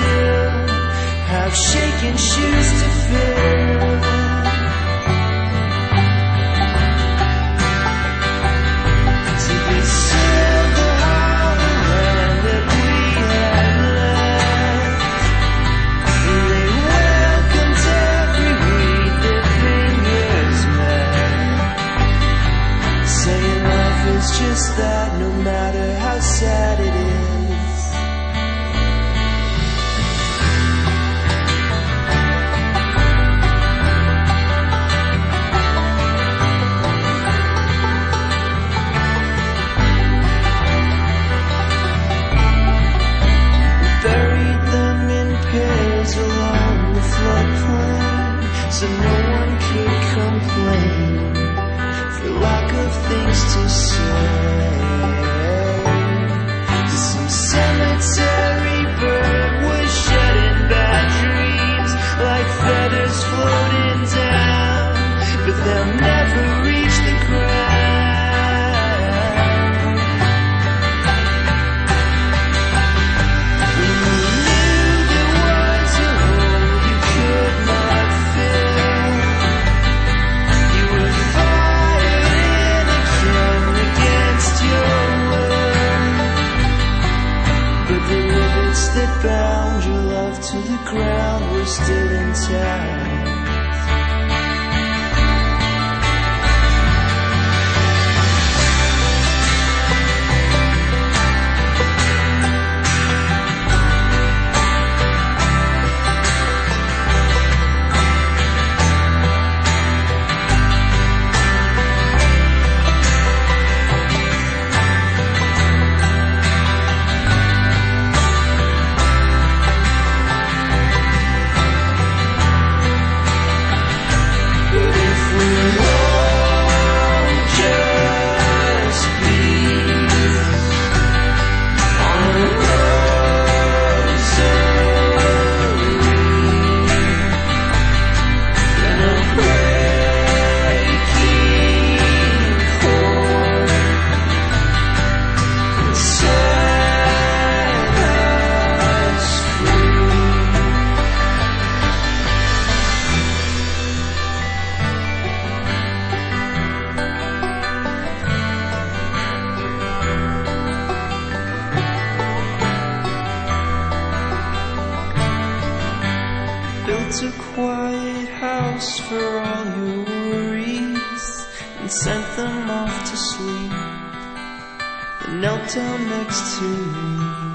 still have shaking shoes to fill. To this silver hollow land that we had left, they welcomed every weed their fingers met, saying life is just that, no matter how sad it is. So no one could complain for lack of things to say. Some cemetery bird was shedding bad dreams like feathers floating down, but they'll never reach the ground. That bound your love to the ground were still intact. Built a quiet house for all your worries and sent them off to sleep, and knelt down next to me.